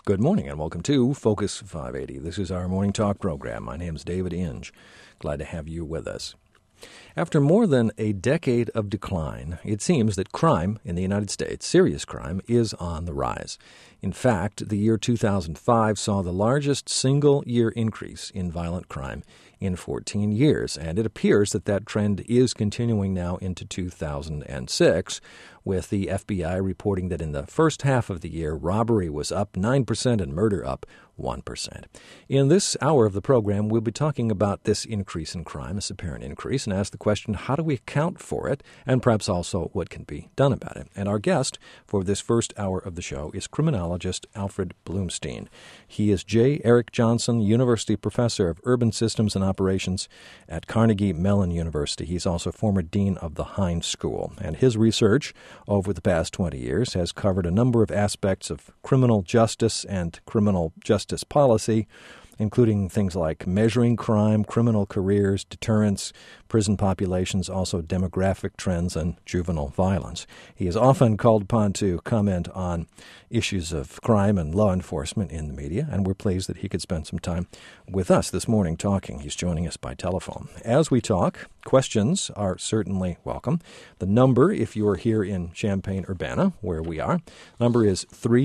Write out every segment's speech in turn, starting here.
Good morning and welcome to Focus 580. This is our morning talk program. My name is David Inge. Glad to have you with us. After more than a decade of decline, it seems that crime in the United States, serious crime, is on the rise. In fact, the year 2005 saw the largest single-year increase in violent crime in 14 years, and it appears that that trend is continuing now into 2006, with the FBI reporting that in the first half of the year, robbery was up 9% and murder up 1%. In this hour of the program, we'll be talking about this increase in crime, this apparent increase, and ask the question, how do we account for it, and perhaps also what can be done about it. And our guest for this first hour of the show is criminologist Alfred Blumstein. He is J. Eric Johnson University Professor of Urban Systems and Operations at Carnegie Mellon University. He's also former dean of the Heinz School, and his research over the past 20 years has covered a number of aspects of criminal justice and criminal justice policy, including things like measuring crime, criminal careers, deterrence, prison populations, also demographic trends, and juvenile violence. He is often called upon to comment on issues of crime and law enforcement in the media, and we're pleased that he could spend some time with us this morning talking. He's joining us by telephone. As we talk, questions are certainly welcome. The number, if you are here in Champaign-Urbana, where we are, number is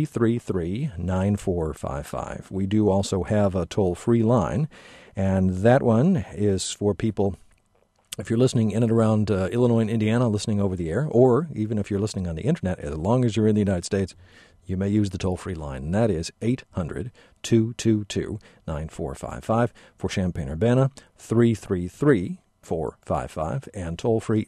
333-9455. We do also have a toll-free line, and that one is for people, if you're listening in and around Illinois and Indiana, listening over the air, or even if you're listening on the Internet, as long as you're in the United States, you may use the toll-free line, and that is 800-222-9455 for Champaign-Urbana, 333-455, and toll-free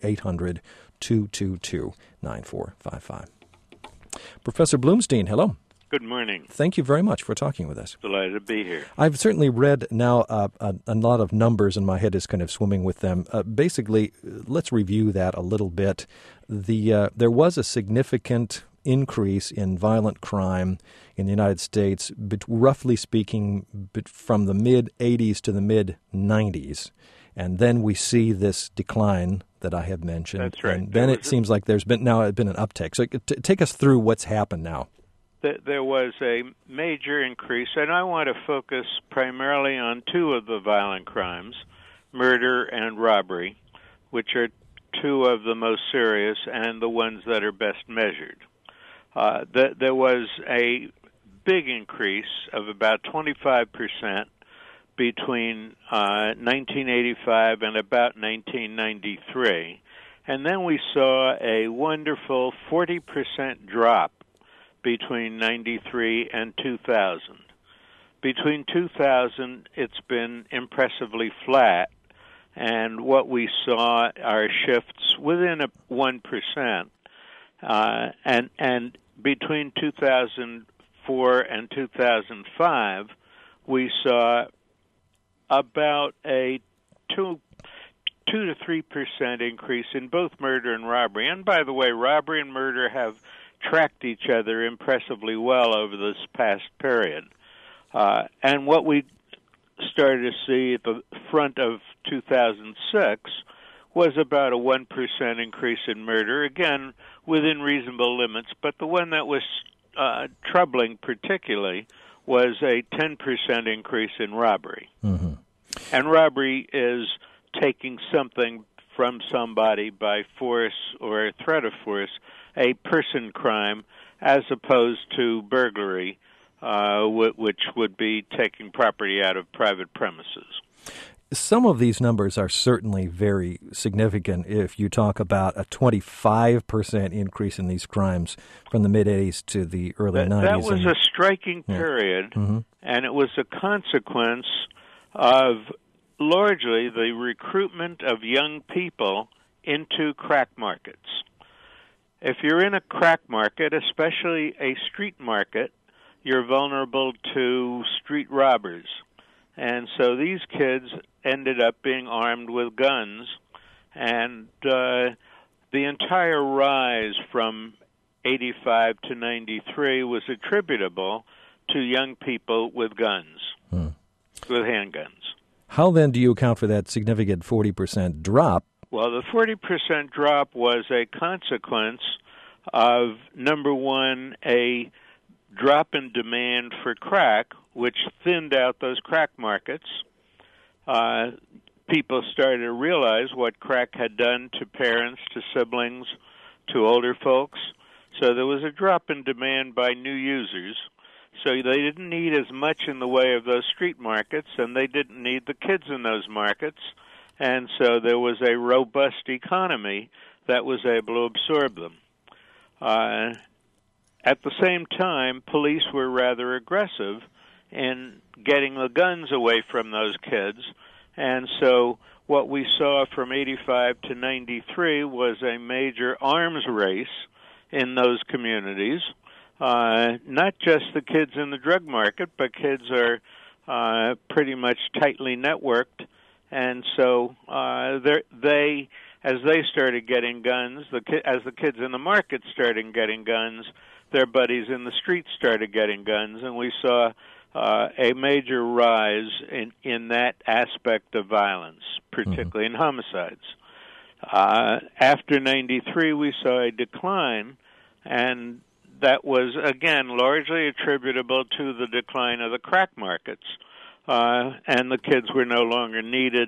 800-222-9455. Professor Blumstein, hello. Good morning. Thank you very much for talking with us. Delighted to be here. I've certainly read now a lot of numbers, and my head is kind of swimming with them. Basically, let's review that a little bit. There was a significant increase in violent crime in the United States, roughly speaking, from the mid-'80s to the mid-'90s. And then we see this decline that I have mentioned. That's right. And then it seems like there's been an uptick. So take us through what's happened now. There was a major increase, and I want to focus primarily on two of the violent crimes, murder and robbery, which are two of the most serious and the ones that are best measured. There was a big increase of about 25% between 1985 and about 1993, and then we saw a wonderful 40% drop between 93 and 2000. Between 2000, it's been impressively flat, and what we saw are shifts within 1%. And between 2004 and 2005, we saw about a 2 to 3% increase in both murder and robbery. And by the way, robbery and murder have tracked each other impressively well over this past period. And what we started to see at the front of 2006 was about a 1% increase in murder, again, within reasonable limits. But the one that was troubling particularly was a 10% increase in robbery. Mm-hmm. And robbery is taking something from somebody by force or a threat of force, a person crime, as opposed to burglary, which would be taking property out of private premises. Some of these numbers are certainly very significant if you talk about a 25% increase in these crimes from the mid-'80s to the early 90s. That was a striking period, mm-hmm. and it was a consequence of largely the recruitment of young people into crack markets. If you're in a crack market, especially a street market, you're vulnerable to street robbers. And so these kids ended up being armed with guns, and the entire rise from 85 to 93 was attributable to young people with guns, with handguns. How then do you account for that significant 40% drop? Well, the 40% drop was a consequence of, number one, a drop in demand for crack, which thinned out those crack markets. People started to realize what crack had done to parents, to siblings, to older folks. So there was a drop in demand by new users. So they didn't need as much in the way of those street markets, and they didn't need the kids in those markets. And so there was a robust economy that was able to absorb them. At the same time, police were rather aggressive in getting the guns away from those kids. And so what we saw from 85 to 93 was a major arms race in those communities. Not just the kids in the drug market, but kids are pretty much tightly networked. And so as they started getting guns, as the kids in the market started getting guns, their buddies in the streets started getting guns, and we saw a major rise in that aspect of violence, particularly in homicides. After 93, we saw a decline, and that was, again, largely attributable to the decline of the crack markets, and the kids were no longer needed.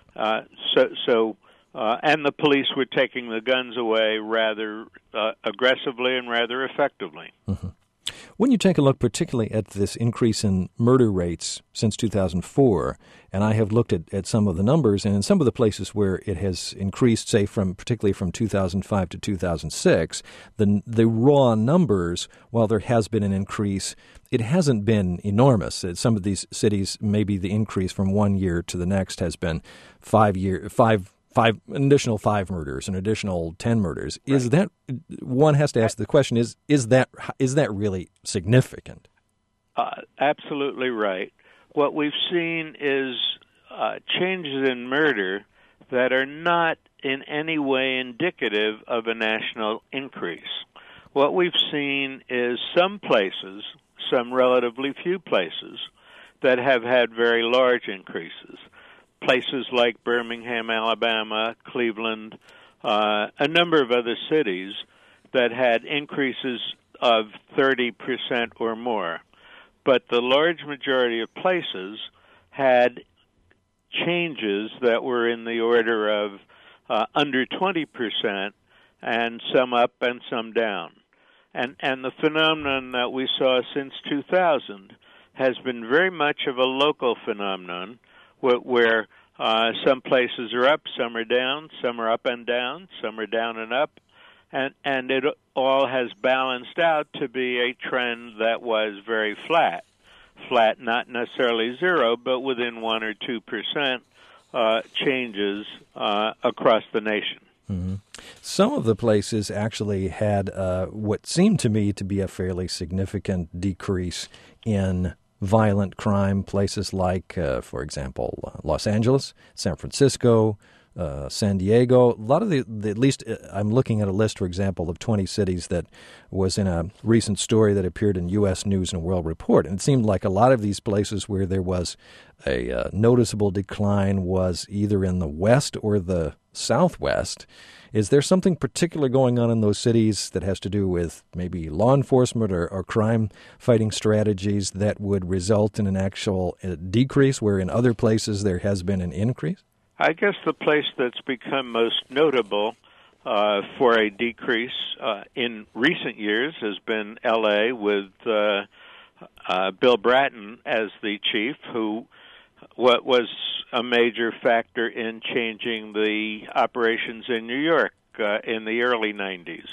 And the police were taking the guns away rather aggressively and rather effectively. Mm-hmm. When you take a look particularly at this increase in murder rates since 2004, and I have looked at some of the numbers, and in some of the places where it has increased, say, particularly from 2005 to 2006, the raw numbers, while there has been an increase, it hasn't been enormous. At some of these cities, maybe the increase from one year to the next has been an additional 5 murders, an additional 10 murders. Right. Is that, one has to ask the question, is that really significant? Absolutely right. What we've seen is changes in murder that are not in any way indicative of a national increase. What we've seen is some places, some relatively few places, that have had very large increases. Places like Birmingham, Alabama, Cleveland, a number of other cities that had increases of 30% or more. But the large majority of places had changes that were in the order of under 20%, and some up and some down. And the phenomenon that we saw since 2000 has been very much of a local phenomenon, where some places are up, some are down, some are up and down, some are down and up, and it all has balanced out to be a trend that was very flat, not necessarily zero, but within 1 or 2% changes across the nation. Mm-hmm. Some of the places actually had what seemed to me to be a fairly significant decrease in violent crime, places like, for example, Los Angeles, San Francisco, San Diego. A lot of the at least I'm looking at a list, for example, of 20 cities that was in a recent story that appeared in U.S. News and World Report. And it seemed like a lot of these places where there was a noticeable decline was either in the West or the Southwest. Is there something particular going on in those cities that has to do with maybe law enforcement or crime-fighting strategies that would result in an actual decrease, where in other places there has been an increase? I guess the place that's become most notable for a decrease in recent years has been L.A. with Bill Bratton as the chief, who was a major factor in changing the operations in New York in the early 90s.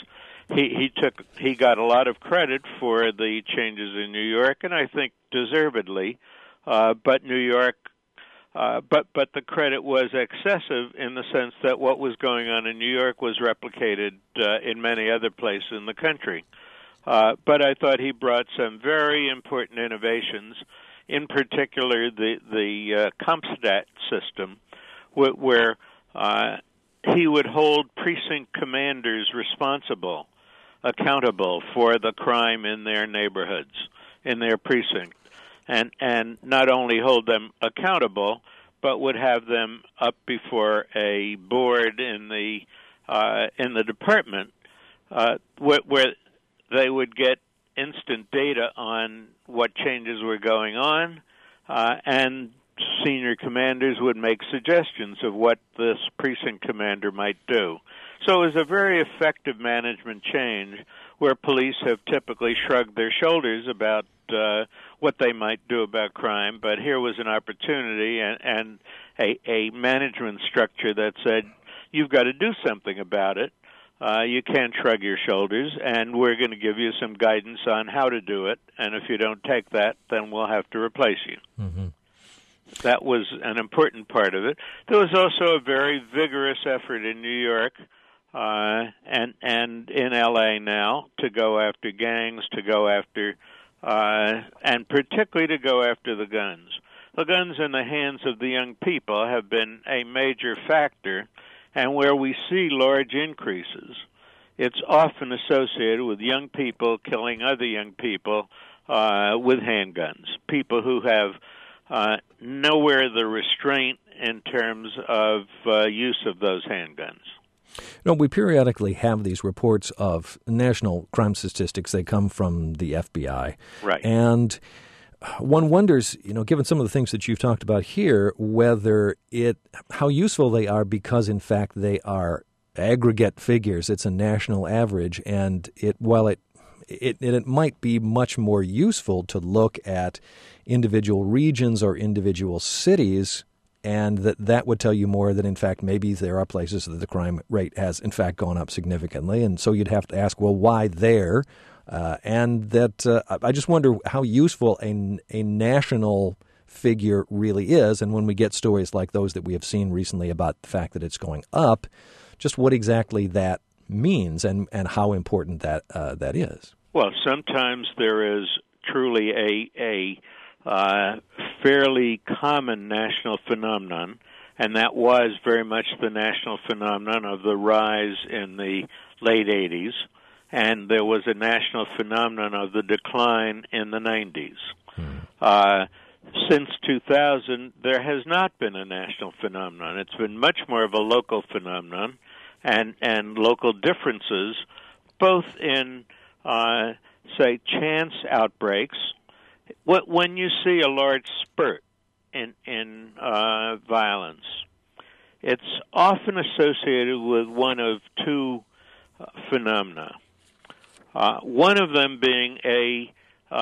He got a lot of credit for the changes in New York, and I think deservedly. But New York, but the credit was excessive in the sense that what was going on in New York was replicated in many other places in the country. But I thought he brought some very important innovations. In particular, the CompStat system, where he would hold precinct commanders accountable for the crime in their neighborhoods, in their precinct, and not only hold them accountable, but would have them up before a board in the department, where they would get instant data on what changes were going on, and senior commanders would make suggestions of what this precinct commander might do. So it was a very effective management change where police have typically shrugged their shoulders about what they might do about crime, but here was an opportunity and a management structure that said, you've got to do something about it. You can't shrug your shoulders, and we're going to give you some guidance on how to do it, and if you don't take that, then we'll have to replace you. Mm-hmm. That was an important part of it. There was also a very vigorous effort in New York and in L.A. now to go after gangs, to go after, and particularly to go after the guns. The guns in the hands of the young people have been a major factor, and where we see large increases, it's often associated with young people killing other young people with handguns, people who have nowhere the restraint in terms of use of those handguns. You know, we periodically have these reports of national crime statistics. They come from the FBI. Right. And one wonders, you know, given some of the things that you've talked about here, how useful they are because, in fact, they are aggregate figures. It's a national average, and while it might be much more useful to look at individual regions or individual cities, and that would tell you more that, in fact, maybe there are places that the crime rate has, in fact, gone up significantly. And so you'd have to ask, well, why there? I just wonder how useful a national figure really is. And when we get stories like those that we have seen recently about the fact that it's going up, just what exactly that means and how important that is. Well, sometimes there is truly a fairly common national phenomenon, and that was very much the national phenomenon of the rise in the late 80s, and there was a national phenomenon of the decline in the 90s. Since 2000, there has not been a national phenomenon. It's been much more of a local phenomenon and local differences, both in, say, chance outbreaks. When you see a large spurt in violence, it's often associated with one of two phenomena. One of them being a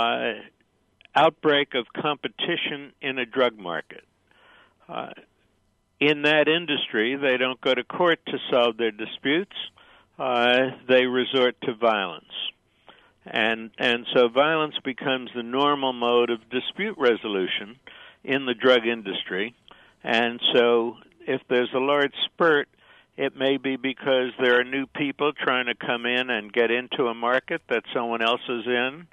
outbreak of competition in a drug market. In that industry, they don't go to court to solve their disputes. They resort to violence. And so violence becomes the normal mode of dispute resolution in the drug industry. And so if there's a large spurt, it may be because there are new people trying to come in and get into a market that someone else is in.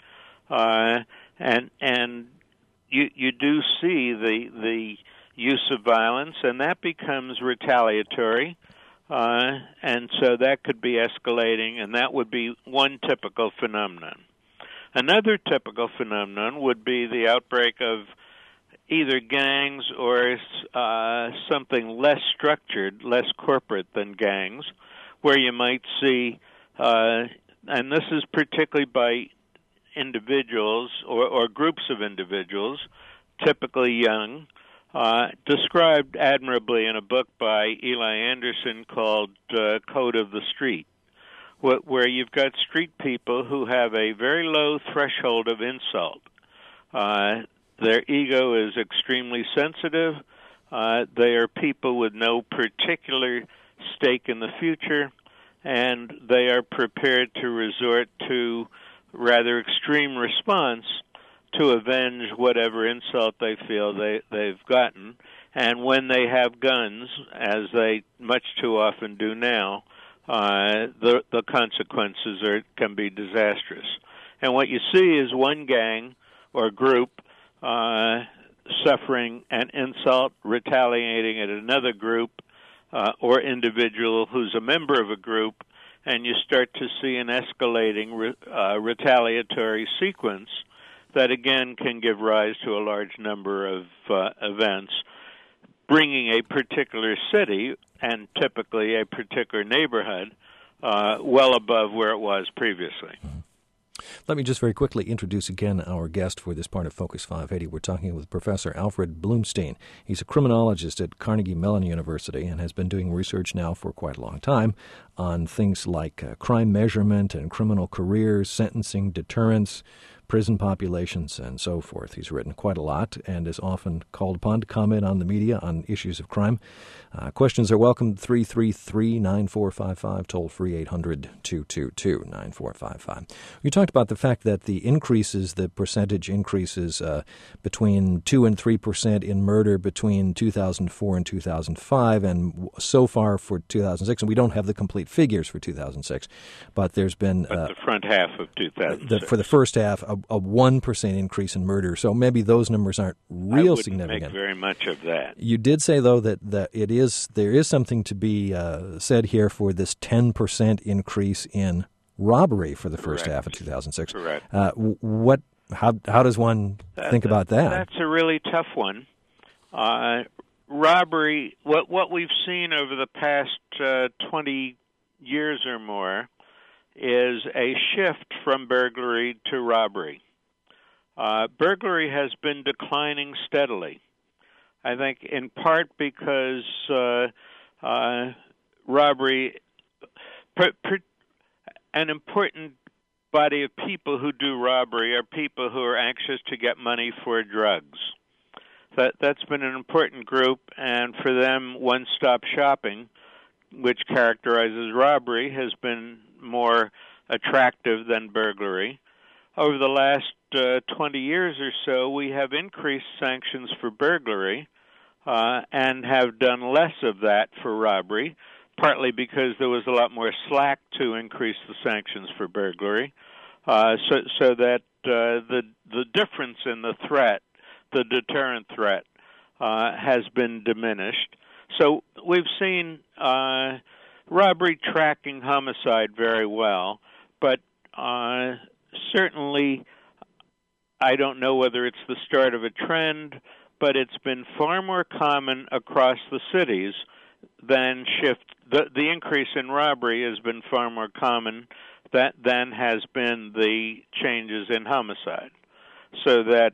And you do see the use of violence, and that becomes retaliatory. And so that could be escalating, and that would be one typical phenomenon. Another typical phenomenon would be the outbreak of either gangs or something less structured, less corporate than gangs, where you might see, and this is particularly by individuals or groups of individuals, typically young, described admirably in a book by Eli Anderson called Code of the Street, where you've got street people who have a very low threshold of insult. Their ego is extremely sensitive. They are people with no particular stake in the future, and they are prepared to resort to rather extreme response to avenge whatever insult they feel they've gotten. And when they have guns, as they much too often do now, the consequences can be disastrous. And what you see is one gang or group suffering an insult, retaliating at another group or individual who's a member of a group, and you start to see an escalating retaliatory sequence that, again, can give rise to a large number of events, bringing a particular city and typically a particular neighborhood well above where it was previously. Let me just very quickly introduce again our guest for this part of Focus 580. We're talking with Professor Alfred Bloomstein. He's a criminologist at Carnegie Mellon University and has been doing research now for quite a long time on things like crime measurement and criminal careers, sentencing, deterrence, prison populations, and so forth. He's written quite a lot and is often called upon to comment on the media on issues of crime. Questions are welcome, 333-9455, toll-free 800-222-9455. You talked about the fact that the percentage increases between 2 and 3% in murder between 2004 and 2005, and so far for 2006, and we don't have the complete figures for 2006, but there's been... the front half of 2006. For the first half, a 1% increase in murder, so maybe those numbers aren't real significant. I wouldn't make very much of that. You did say, though, that there is something to be said here for this 10% increase in robbery for the first half of 2006. Correct. How does one think about that? That's a really tough one. Robbery, what we've seen over the past 20 years or more is a shift from burglary to robbery. Burglary has been declining steadily. I think in part because robbery, an important body of people who do robbery are people who are anxious to get money for drugs. That's been an important group, and for them, one-stop shopping, which characterizes robbery, has been more attractive than burglary. Over the last 20 years or so, we have increased sanctions for burglary and have done less of that for robbery, partly because there was a lot more slack to increase the sanctions for burglary, so that the difference in the threat, the deterrent threat, has been diminished. So we've seen robbery tracking homicide very well, but certainly I don't know whether it's the start of a trend, but it's been far more common across the cities than the increase in robbery has been far more common than has been the changes in homicide. So that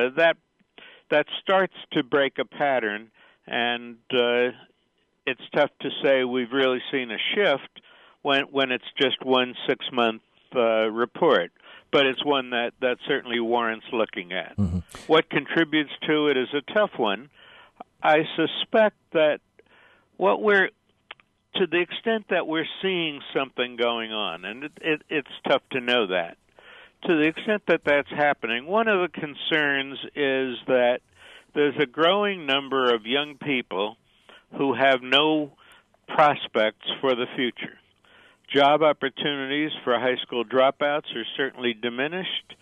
starts to break a pattern, and it's tough to say we've really seen a shift when it's just one 6-month report. But it's one that certainly warrants looking at. Mm-hmm. What contributes to it is a tough one. I suspect that to the extent that we're seeing something going on, and it's tough to know that, to the extent that that's happening, one of the concerns is that there's a growing number of young people who have no prospects for the future. Job opportunities for high school dropouts are certainly diminished,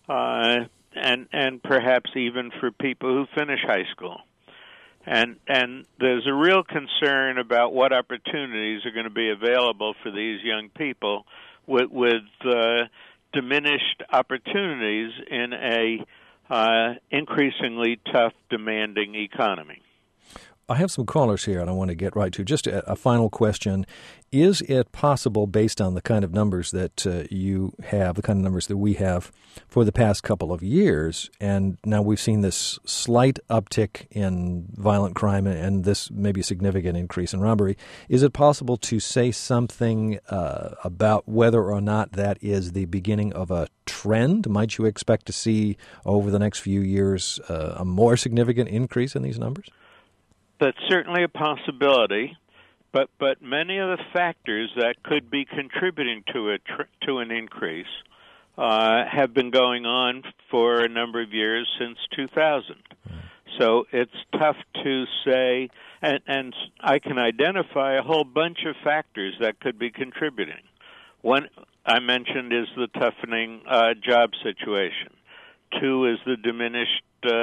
and perhaps even for people who finish high school. And there's a real concern about what opportunities are going to be available for these young people with diminished opportunities in a increasingly tough, demanding economy. I have some callers here, and I want to get right to just a final question. Is it possible, based on the kind of numbers that you have, the kind of numbers that we have for the past couple of years, and now we've seen this slight uptick in violent crime and this maybe significant increase in robbery, is it possible to say something about whether or not that is the beginning of a trend? Might you expect to see over the next few years a more significant increase in these numbers? That's certainly a possibility, but many of the factors that could be contributing to an increase have been going on for a number of years since 2000. So it's tough to say, and I can identify a whole bunch of factors that could be contributing. One I mentioned is the toughening job situation. Two is the diminished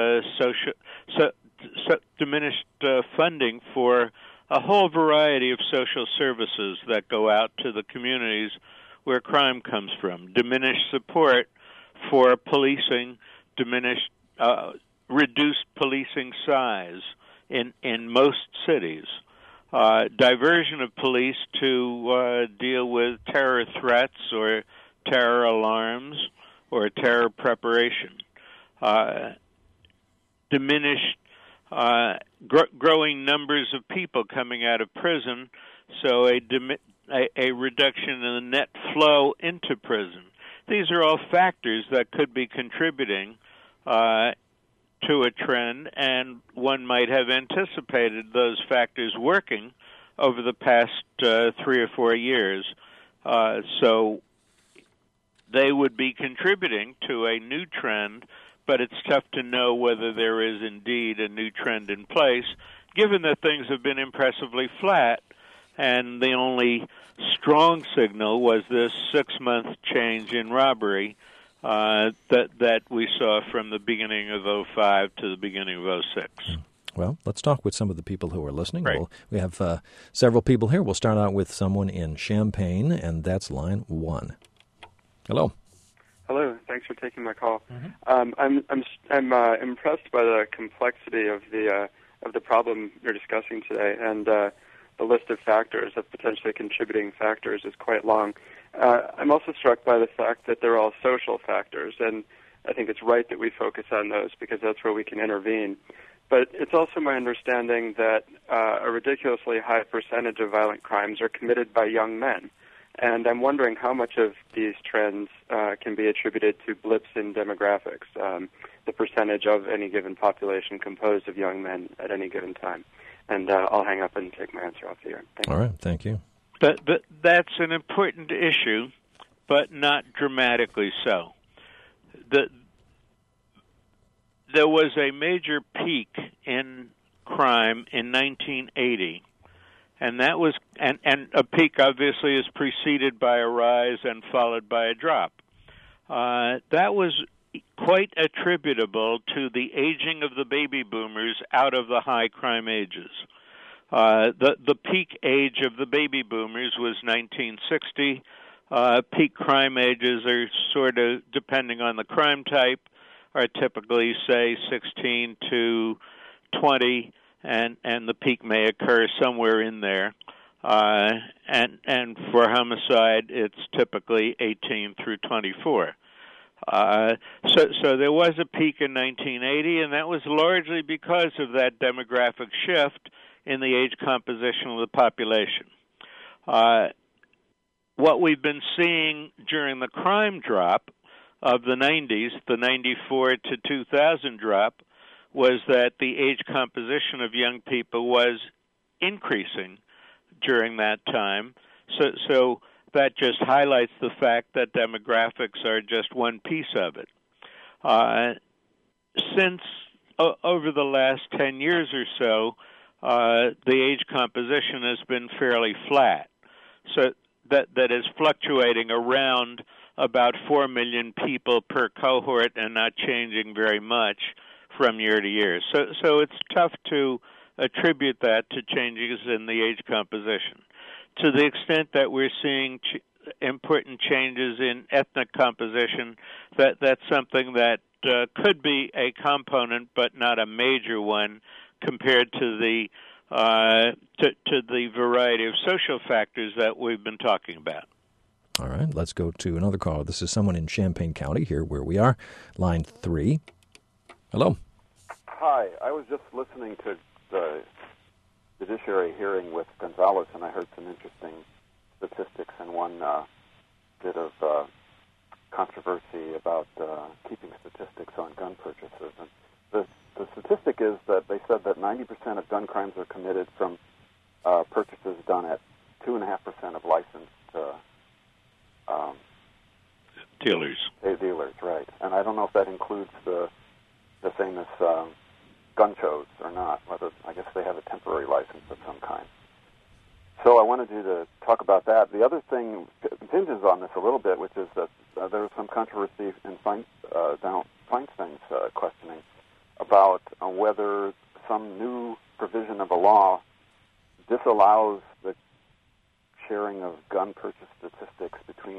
diminished funding for a whole variety of social services that go out to the communities where crime comes from. Diminished support for policing, reduced policing size in most cities. Diversion of police to deal with terror threats or terror alarms. or terror preparation, diminished growing numbers of people coming out of prison, so a reduction in the net flow into prison. These are all factors that could be contributing to a trend, and one might have anticipated those factors working over the past 3 or 4 years. So they would be contributing to a new trend, but it's tough to know whether there is indeed a new trend in place, given that things have been impressively flat, and the only strong signal was this 6-month change in robbery that we saw from the beginning of 2005 to the beginning of 2006. Well, let's talk with some of the people who are listening. Right. We have several people here. We'll start out with someone in Champaign, and that's line 1. Hello. Hello. Thanks for taking my call. I'm impressed by the complexity of the problem you're discussing today, and the list of factors, of potentially contributing factors, is quite long. I'm also struck by the fact that they're all social factors, and I think it's right that we focus on those because that's where we can intervene. But it's also my understanding that a ridiculously high percentage of violent crimes are committed by young men. And I'm wondering how much of these trends can be attributed to blips in demographics, the percentage of any given population composed of young men at any given time. And I'll hang up and take my answer off the air. All right, thank you. That's an important issue, but not dramatically so. There was a major peak in crime in 1980, and that was and a peak obviously is preceded by a rise and followed by a drop. That was quite attributable to the aging of the baby boomers out of the high crime ages. The peak age of the baby boomers was 1960. Peak crime ages are sort of, depending on the crime type, are typically, say, 16 to 20, and the peak may occur somewhere in there. And for homicide, it's typically 18 through 24. So there was a peak in 1980, and that was largely because of that demographic shift in the age composition of the population. What we've been seeing during the crime drop of the 90s, the 94 to 2000 drop, was that the age composition of young people was increasing during that time. So that just highlights the fact that demographics are just one piece of it. Since over the last 10 years or so, the age composition has been fairly flat. So that is fluctuating around about 4 million people per cohort and not changing very much from year to year. So it's tough to attribute that to changes in the age composition. To the extent that we're seeing important changes in ethnic composition, that's something that could be a component but not a major one compared to the variety of social factors that we've been talking about. All right, let's go to another caller. This is someone in Champaign County, here where we are. Line 3. Hello. Hi, I was just listening to the judiciary hearing with Gonzalez, and I heard some interesting statistics and one bit of controversy about keeping statistics on gun purchases. And the statistic is that they said that 90% of gun crimes are committed from purchases done at 2.5% of licensed dealers. Dealers, right. And I don't know if that includes the famous gun shows or not, whether I guess they have a temporary license of some kind. So I wanted you to talk about that. The other thing hinges on this a little bit, which is that there was some controversy in Feinstein's questioning about whether some new provision of a law disallows the sharing of gun purchase statistics between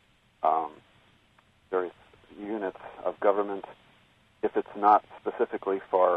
various units of government if it's not specifically for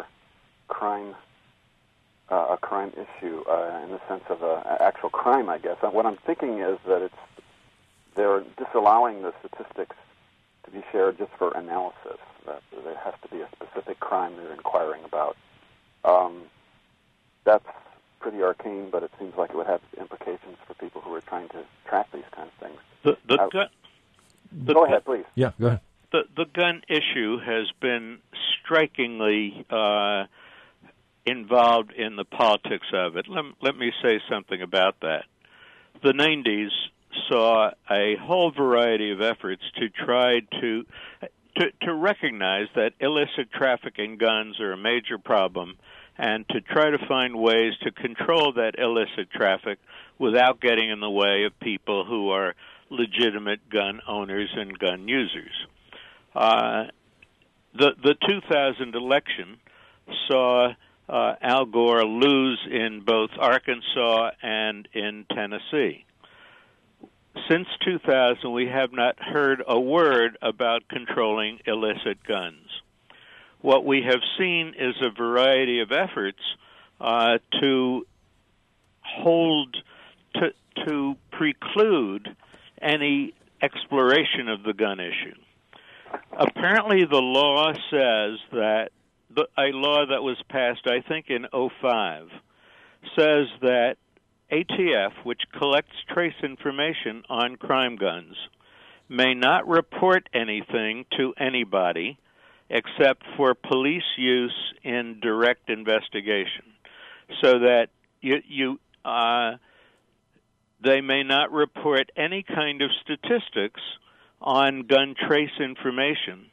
a crime issue in the sense of an actual crime, I guess. And what I'm thinking is that they're disallowing the statistics to be shared just for analysis. That there has to be a specific crime they're inquiring about. That's pretty arcane, but it seems like it would have implications for people who are trying to track these kinds of things. Go ahead, please. Yeah, go ahead. The gun issue has been strikingly involved in the politics of it. Let me say something about that. The 90s saw a whole variety of efforts to try to recognize that illicit traffic in guns are a major problem and to try to find ways to control that illicit traffic without getting in the way of people who are legitimate gun owners and gun users. The 2000 election saw Al Gore lose in both Arkansas and in Tennessee. Since 2000, we have not heard a word about controlling illicit guns. What we have seen is a variety of efforts to preclude any exploration of the gun issue. Apparently, the law says that a law that was passed, I think, in 2005, says that ATF, which collects trace information on crime guns, may not report anything to anybody except for police use in direct investigation, so that they may not report any kind of statistics on gun trace information,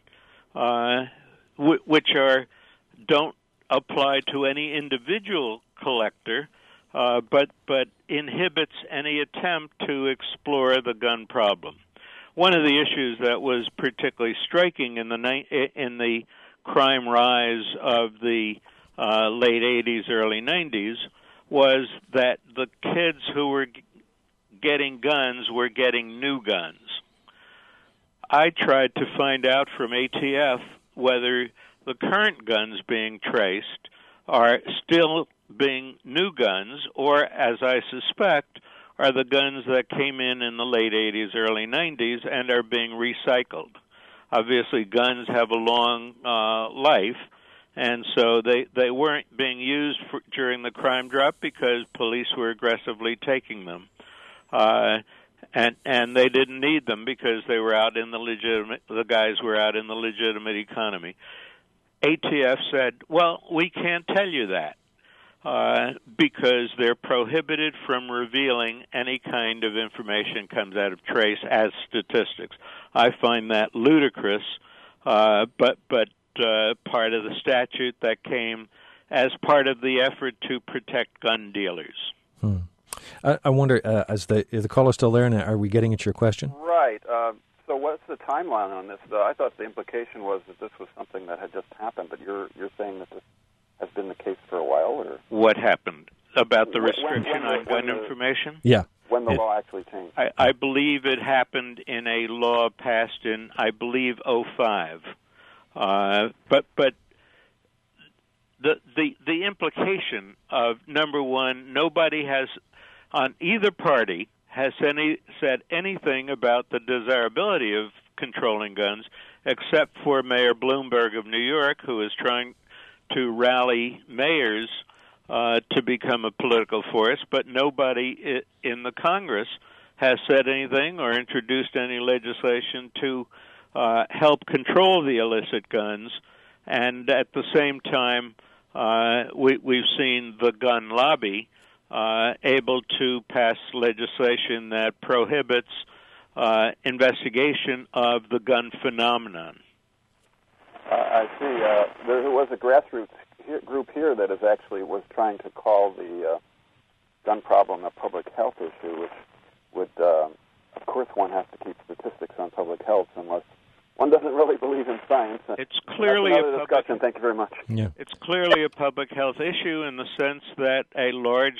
which don't apply to any individual collector, but inhibits any attempt to explore the gun problem. One of the issues that was particularly striking in the crime rise of the late 80s, early 90s, was that the kids who were getting guns were getting new guns. I tried to find out from ATF whether the current guns being traced are still being new guns, or, as I suspect, are the guns that came in the late 80s, early 90s, and are being recycled. Obviously, guns have a long life, and so they weren't being used during the crime drop because police were aggressively taking them. And they didn't need them because they were out in the guys were out in the legitimate economy. ATF said, well, we can't tell you that because they're prohibited from revealing any kind of information comes out of trace as statistics. I find that ludicrous, but part of the statute that came as part of the effort to protect gun dealers. I wonder, is the caller still there, and are we getting at your question? Right. So what's the timeline on this? I thought the implication was that this was something that had just happened, but you're saying that this has been the case for a while? Or what happened? About the restriction on gun information? Yeah. When the law actually changed? I believe it happened in a law passed in, I believe, 2005. But the implication of, number one, nobody has, on either party, has said anything about the desirability of controlling guns, except for Mayor Bloomberg of New York, who is trying to rally mayors to become a political force, but nobody in the Congress has said anything or introduced any legislation to help control the illicit guns. And at the same time, we've seen the gun lobby able to pass legislation that prohibits investigation of the gun phenomenon. I see. There was a grassroots group here that was trying to call the gun problem a public health issue, which would, of course, one has to keep statistics on public health unless one doesn't really believe in science. It's clearly discussion. Thank you very much. Yeah. It's clearly a public health issue in the sense that a large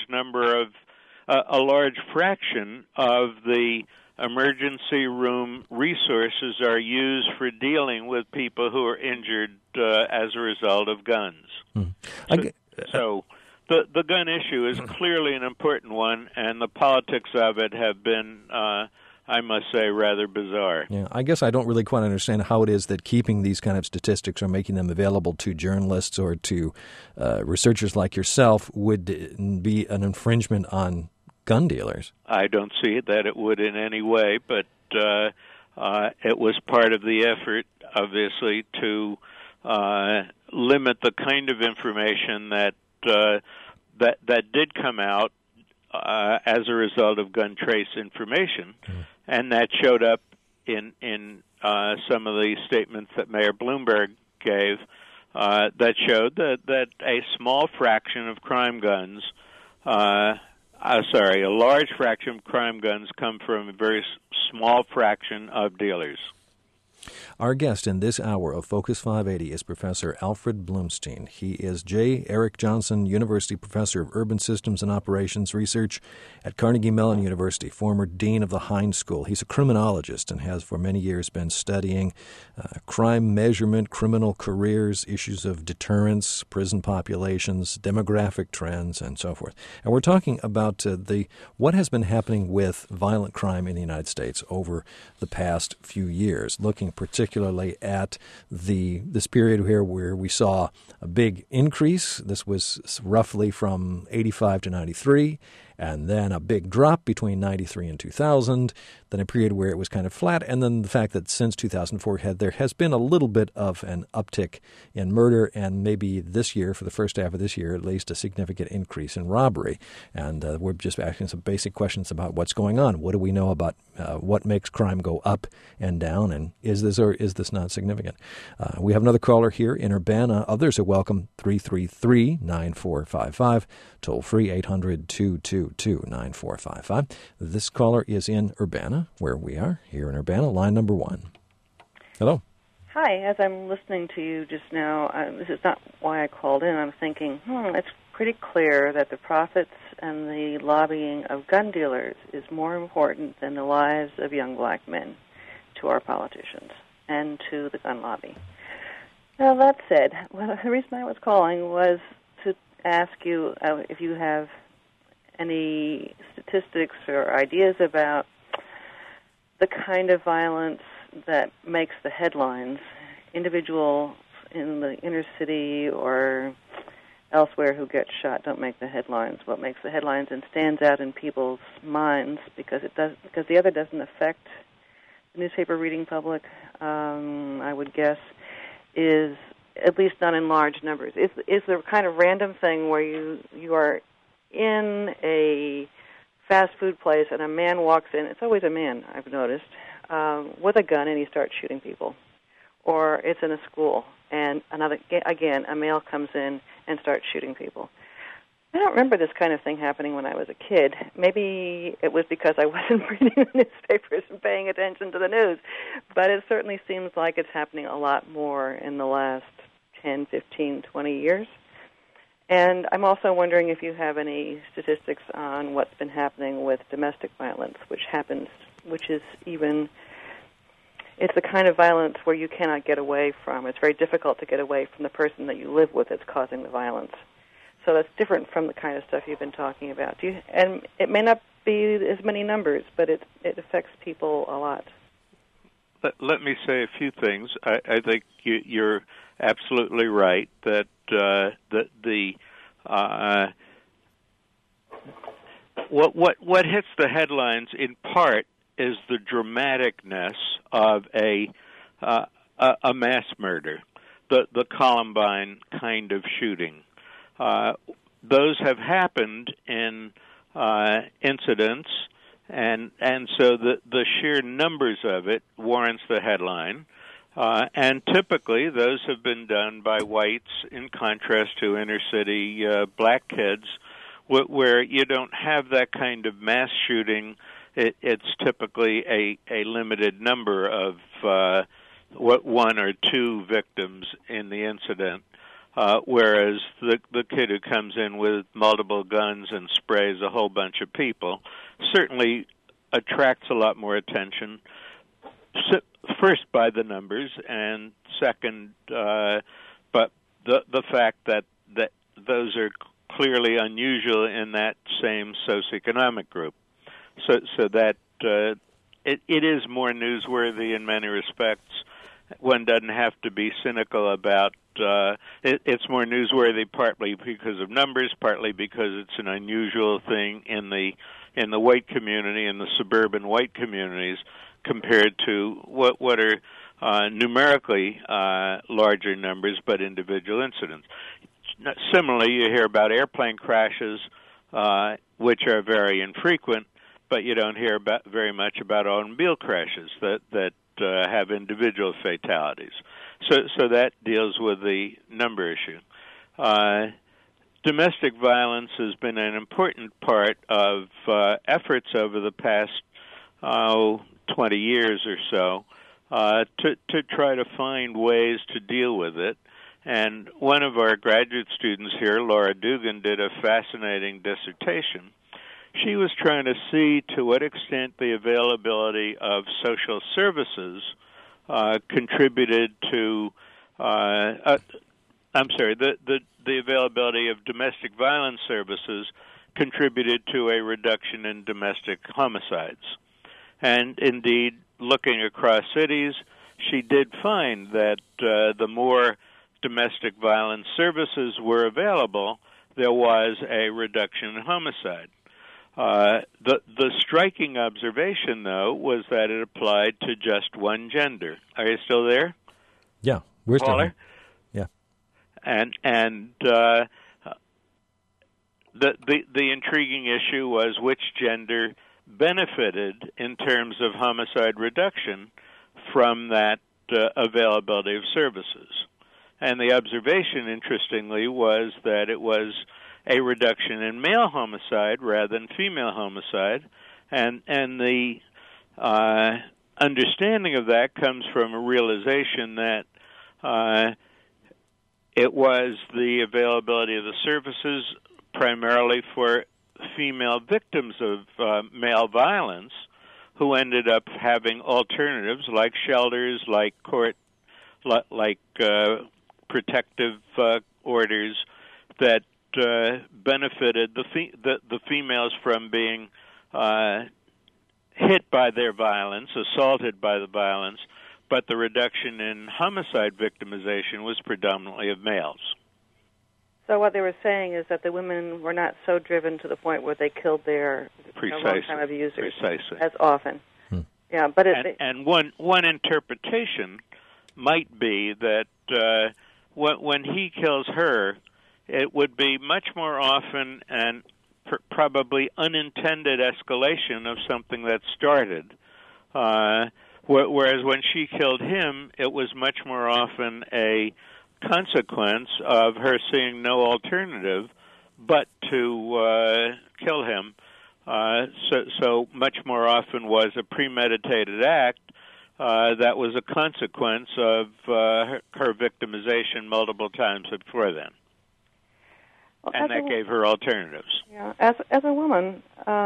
fraction of the emergency room resources are used for dealing with people who are injured as a result of guns. So the gun issue is clearly an important one, and the politics of it have been I must say, rather bizarre. Yeah, I guess I don't really quite understand how it is that keeping these kind of statistics or making them available to journalists or to researchers like yourself would be an infringement on gun dealers. I don't see that it would in any way, but it was part of the effort, obviously, to limit the kind of information that did come out as a result of gun trace information, and that showed up in some of the statements that Mayor Bloomberg gave that showed that a small fraction of crime guns, a large fraction of crime guns come from a very small fraction of dealers. Our guest in this hour of Focus 580 is Professor Alfred Blumstein. He is J. Eric Johnson University Professor of Urban Systems and Operations Research at Carnegie Mellon University, former Dean of the Heinz School. He's a criminologist and has for many years been studying crime measurement, criminal careers, issues of deterrence, prison populations, demographic trends, and so forth. And we're talking about what has been happening with violent crime in the United States over the past few years, looking particularly at this period here where we saw a big increase. This was roughly from 85 to 93, and then a big drop between 93 and 2000, then a period where it was kind of flat, and then the fact that since 2004 there has been a little bit of an uptick in murder, and maybe this year, for the first half of this year, at least a significant increase in robbery. And we're just asking some basic questions about what's going on. What do we know about what makes crime go up and down, and is this or is this not significant? We have another caller here in Urbana. Others are welcome, 333-9455, toll free 800-222-9455. This caller is in Urbana, where we are, here in Urbana, line number 1. Hello. Hi, as I'm listening to you just now, this is not why I called in. I'm thinking, it's pretty clear that the profits and the lobbying of gun dealers is more important than the lives of young black men to our politicians and to the gun lobby. Now, that said, the reason I was calling was to ask you if you have any statistics or ideas about the kind of violence that makes the headlines. Individuals in the inner city or elsewhere who get shot don't make the headlines. What makes the headlines and stands out in people's minds because the other doesn't affect the newspaper reading public, I would guess, is at least not in large numbers. Is the kind of random thing where you are in a fast food place and a man walks in, it's always a man, I've noticed, with a gun and he starts shooting people. Or it's in a school and a male comes in and starts shooting people. I don't remember this kind of thing happening when I was a kid. Maybe it was because I wasn't reading the newspapers and paying attention to the news, but it certainly seems like it's happening a lot more in the last 10, 15, 20 years. And I'm also wondering if you have any statistics on what's been happening with domestic violence, it's the kind of violence where you cannot get away from. It's very difficult to get away from the person that you live with that's causing the violence. So that's different from the kind of stuff you've been talking about. And it may not be as many numbers, but it affects people a lot. Let me say a few things. I think you're absolutely right that what hits the headlines in part is the dramaticness of a mass murder, the Columbine kind of shooting. Those have happened in incidents, and so the sheer numbers of it warrants the headline. And typically, those have been done by whites in contrast to inner-city black kids, where you don't have that kind of mass shooting. It's typically a limited number of one or two victims in the incident, whereas the kid who comes in with multiple guns and sprays a whole bunch of people certainly attracts a lot more attention. First, by the numbers, and second, but the fact that those are clearly unusual in that same socioeconomic group. So that it is more newsworthy in many respects. One doesn't have to be cynical about it's more newsworthy partly because of numbers, partly because it's an unusual thing in the white community, in the suburban white communities, compared to what are numerically larger numbers but individual incidents. Similarly, you hear about airplane crashes, which are very infrequent, but you don't hear very much about automobile crashes that have individual fatalities. So that deals with the number issue. Domestic violence has been an important part of efforts over the past 20 years or so to try to find ways to deal with it. And one of our graduate students here, Laura Dugan, did a fascinating dissertation. She was trying to see to what extent the availability of social services contributed to, the availability of domestic violence services contributed to a reduction in domestic homicides. And indeed, looking across cities, she did find that the more domestic violence services were available, there was a reduction in homicide. The striking observation, though, was that it applied to just one gender. Are you still there? Yeah, we're still here. Yeah, and the intriguing issue was which gender benefited in terms of homicide reduction from that availability of services. And the observation, interestingly, was that it was a reduction in male homicide rather than female homicide, and the understanding of that comes from a realization that it was the availability of the services primarily for female victims of male violence who ended up having alternatives like shelters, like court, like protective orders that benefited the females from being hit by their violence, assaulted by the violence, but the reduction in homicide victimization was predominantly of males. So what they were saying is that the women were not so driven to the point where they killed their long-time abusers as often. Yeah, but and one interpretation might be that when he kills her, it would be much more often and probably unintended escalation of something that started. Whereas when she killed him, it was much more often a consequence of her seeing no alternative but to kill him. So much more often was a premeditated act that was a consequence of her victimization multiple times before then. Well, and that gave her alternatives. Yeah, as a woman,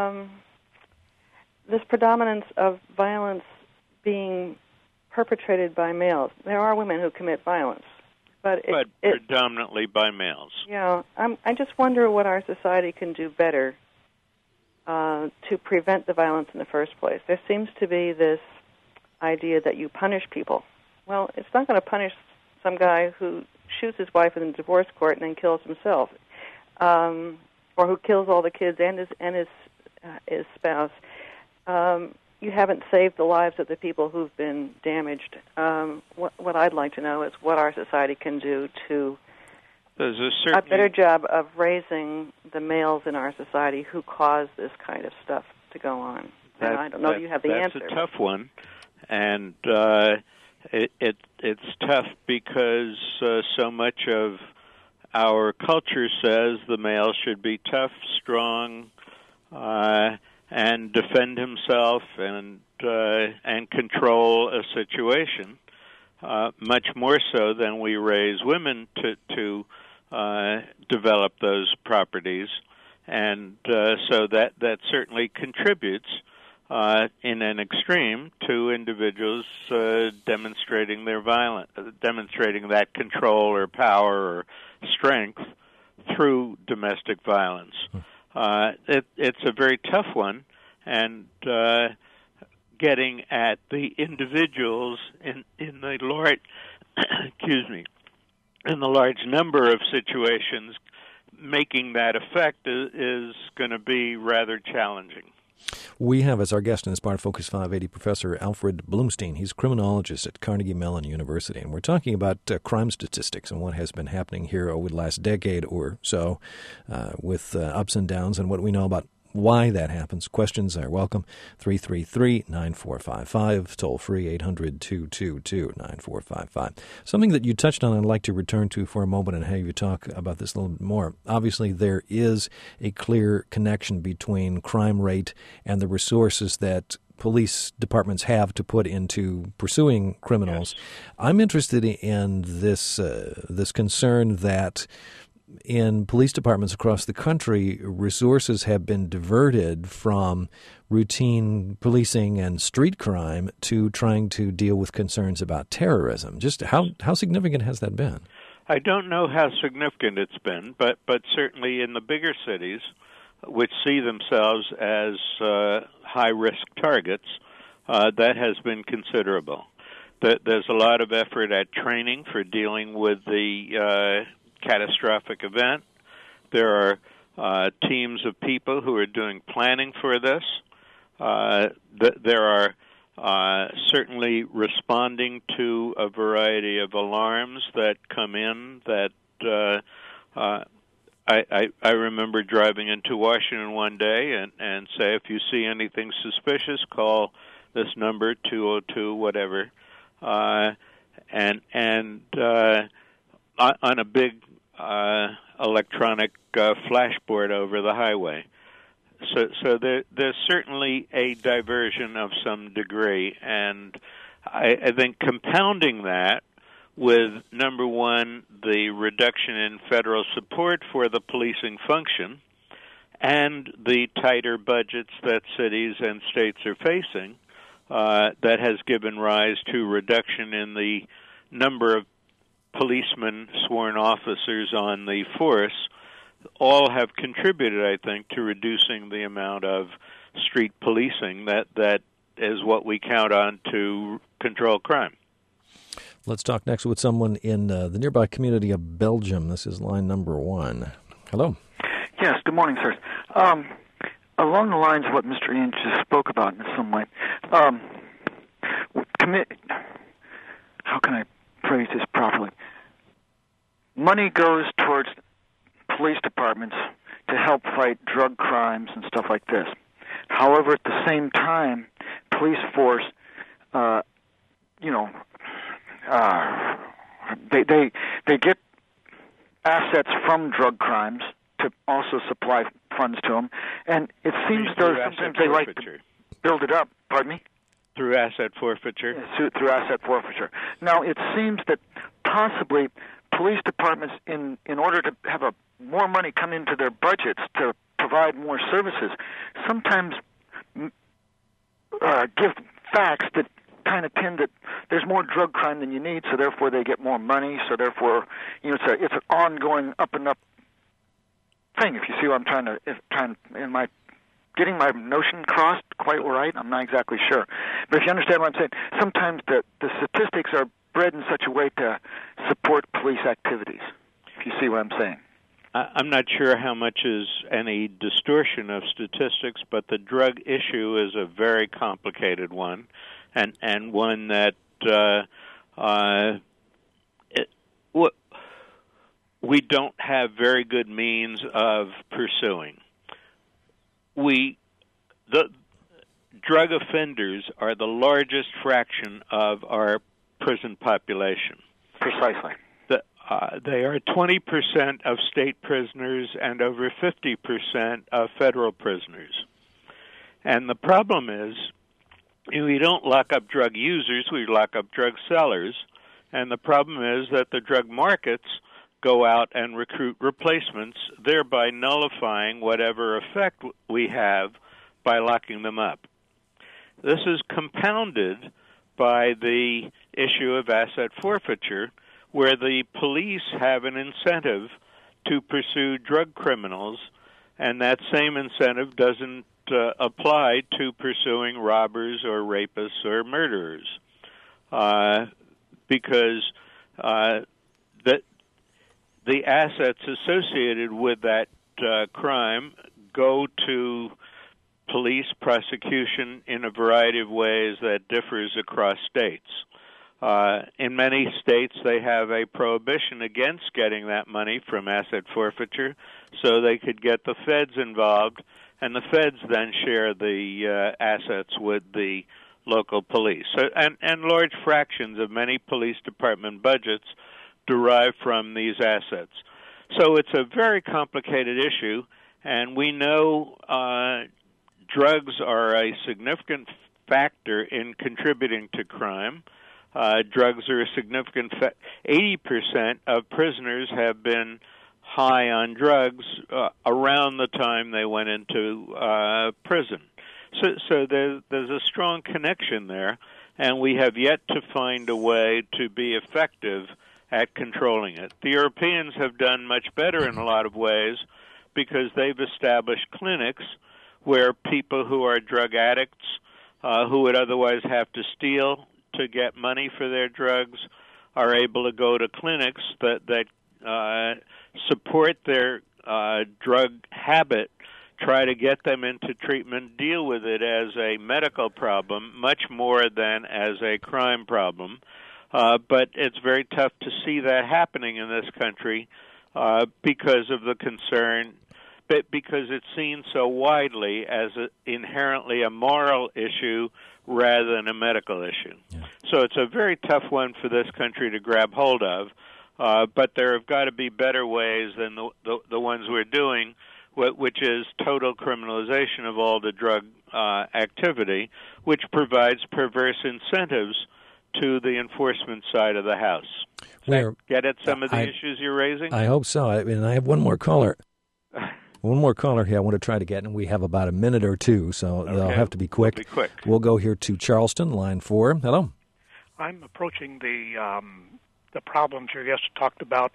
this predominance of violence being perpetrated by males, there are women who commit violence, but predominantly by males. Yeah, I just wonder what our society can do better to prevent the violence in the first place. There seems to be this idea that you punish people. Well, it's not going to punish some guy who shoots his wife in the divorce court and then kills himself, or who kills all the kids and his spouse. You haven't saved the lives of the people who've been damaged. What I'd like to know is what our society can do to a better job of raising the males in our society who cause this kind of stuff to go on. And I don't know if you have the answer. That's a tough one, and it's tough because so much of our culture says the male should be tough, strong, and defend himself and control a situation, much more so than we raise women to develop those properties, and so that certainly contributes in an extreme to individuals demonstrating that control or power or strength through domestic violence. It's a very tough one, and getting at the individuals in the large, excuse me, in the large number of situations, making that effect is going to be rather challenging. We have as our guest in Smart Focus 580 Professor Alfred Bloomstein. He's a criminologist at Carnegie Mellon University, and we're talking about crime statistics and what has been happening here over the last decade or so with ups and downs and what we know about why that happens. Questions are welcome. 333-9455, toll free 800-222-9455. Something that you touched on I'd like to return to for a moment and have you talk about this a little bit more. Obviously, there is a clear connection between crime rate and the resources that police departments have to put into pursuing criminals. Yes. I'm interested in this concern that in police departments across the country, resources have been diverted from routine policing and street crime to trying to deal with concerns about terrorism. Just how significant has that been? I don't know how significant it's been, but certainly in the bigger cities, which see themselves as high-risk targets, that has been considerable. There's a lot of effort at training for dealing with the catastrophic event. There are teams of people who are doing planning for this. There are certainly responding to a variety of alarms that come in that I remember driving into Washington one day and say, if you see anything suspicious, call this number, 202, whatever. On a big electronic flashboard over the highway. So there's certainly a diversion of some degree, and I think compounding that with, number one, the reduction in federal support for the policing function and the tighter budgets that cities and states are facing, that has given rise to reduction in the number of policemen, sworn officers on the force, all have contributed, I think, to reducing the amount of street policing that is what we count on to control crime. Let's talk next with someone in the nearby community of Belgium. This is line number 1. Hello. Yes, good morning, sir. Along the lines of what Mr. Ian just spoke about in some way, how can I phrase this properly? Money goes towards police departments to help fight drug crimes and stuff like this. However, at the same time, police force, they get assets from drug crimes to also supply funds to them, and it seems though sometimes they like to build it up. Pardon me? Through asset forfeiture? Yes, through asset forfeiture. Now, it seems that possibly police departments, in order to have more money come into their budgets to provide more services, sometimes give facts that kind of tend that there's more drug crime than you need, so therefore they get more money, so therefore it's an ongoing up and up thing. If you see what I'm am I getting my notion crossed quite right? I'm not exactly sure. But if you understand what I'm saying, sometimes the statistics are bred in such a way to support police activities, if you see what I'm saying. I'm not sure how much is any distortion of statistics, but the drug issue is a very complicated one, and one that we don't have very good means of pursuing. The drug offenders are the largest fraction of our prison population. Precisely. They are 20% of state prisoners and over 50% of federal prisoners. And the problem is, we don't lock up drug users, we lock up drug sellers. And the problem is that the drug markets go out and recruit replacements, thereby nullifying whatever effect we have by locking them up. This is compounded by the issue of asset forfeiture, where the police have an incentive to pursue drug criminals, and that same incentive doesn't apply to pursuing robbers or rapists or murderers, because the assets associated with that crime go to police prosecution in a variety of ways that differs across states. In many states, they have a prohibition against getting that money from asset forfeiture, so they could get the feds involved, and the feds then share the assets with the local police. So, and large fractions of many police department budgets derive from these assets. So it's a very complicated issue, and we know drugs are a significant factor in contributing to crime. Drugs are a significant 80% of prisoners have been high on drugs around the time they went into prison. So there's a strong connection there, and we have yet to find a way to be effective at controlling it. The Europeans have done much better in a lot of ways because they've established clinics where people who are drug addicts, who would otherwise have to steal to get money for their drugs, are able to go to clinics that support their drug habit, try to get them into treatment, deal with it as a medical problem much more than as a crime problem. But it's very tough to see that happening in this country because of the concern, because it's seen so widely as inherently a moral issue rather than a medical issue. Yeah. So it's a very tough one for this country to grab hold of, but there have got to be better ways than the ones we're doing, which is total criminalization of all the drug activity, which provides perverse incentives to the enforcement side of the house. Get at some of the issues you're raising? I hope so. I mean, I have one more caller. One more caller here I want to try to get, and we have about a minute or two, so they'll have to be quick. We'll be quick. We'll go here to Charleston, line 4. Hello. I'm approaching the problems your guest talked about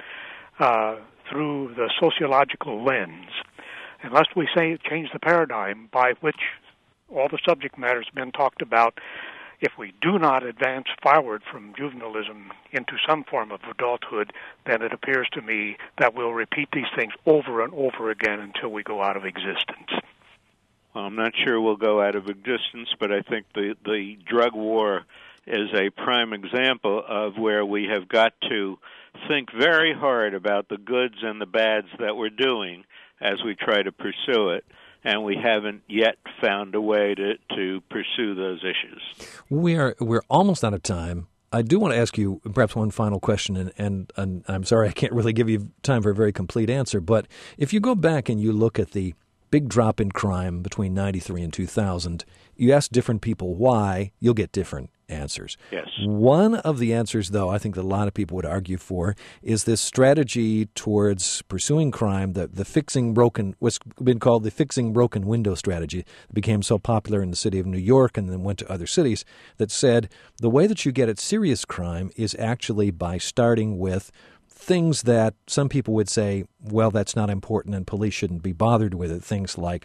through the sociological lens. Unless we change the paradigm by which all the subject matter has been talked about, if we do not advance forward from juvenilism into some form of adulthood, then it appears to me that we'll repeat these things over and over again until we go out of existence. Well, I'm not sure we'll go out of existence, but I think the drug war is a prime example of where we have got to think very hard about the goods and the bads that we're doing as we try to pursue it. And we haven't yet found a way to pursue those issues. We're almost out of time. I do want to ask you perhaps one final question, and I'm sorry I can't really give you time for a very complete answer, but if you go back and you look at the big drop in crime between 93 and 2000, you ask different people why, you'll get different answers. Yes. One of the answers, though, I think that a lot of people would argue for is this strategy towards pursuing crime, the fixing broken, what's been called the fixing broken window strategy. It became so popular in the city of New York and then went to other cities, that said the way that you get at serious crime is actually by starting with things that some people would say, well, that's not important and police shouldn't be bothered with it. Things like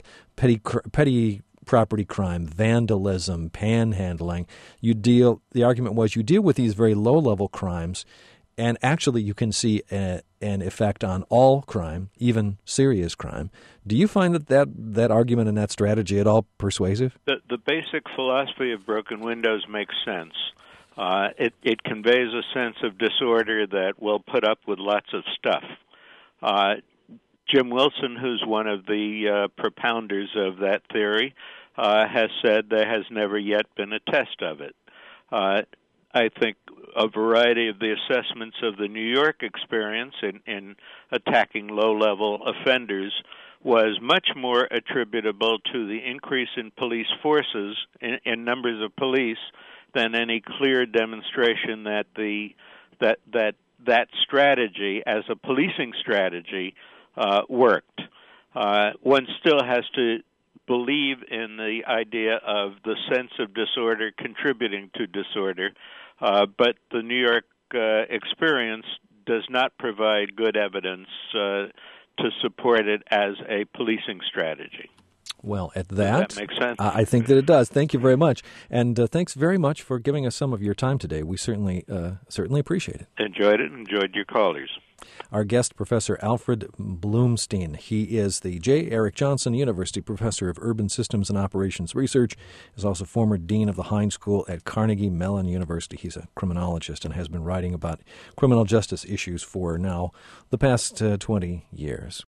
petty property crime, vandalism, panhandling. The argument was you deal with these very low-level crimes, and actually you can see an effect on all crime, even serious crime. Do you find that argument and that strategy at all persuasive? The basic philosophy of broken windows makes sense. It conveys a sense of disorder that will put up with lots of stuff. Jim Wilson, who's one of the propounders of that theory, has said there has never yet been a test of it. I think a variety of the assessments of the New York experience in attacking low-level offenders was much more attributable to the increase in police forces, in numbers of police, than any clear demonstration that that strategy as a policing strategy worked. One still has to believe in the idea of the sense of disorder contributing to disorder, but the New York experience does not provide good evidence to support it as a policing strategy. Well, at that, does that make sense? I think that it does. Thank you very much. And thanks very much for giving us some of your time today. We certainly appreciate it. Enjoyed it. Enjoyed your callers. Our guest, Professor Alfred Bloomstein. He is the J. Eric Johnson University Professor of Urban Systems and Operations Research. He's also former Dean of the Hine School at Carnegie Mellon University. He's a criminologist and has been writing about criminal justice issues for now the past 20 years.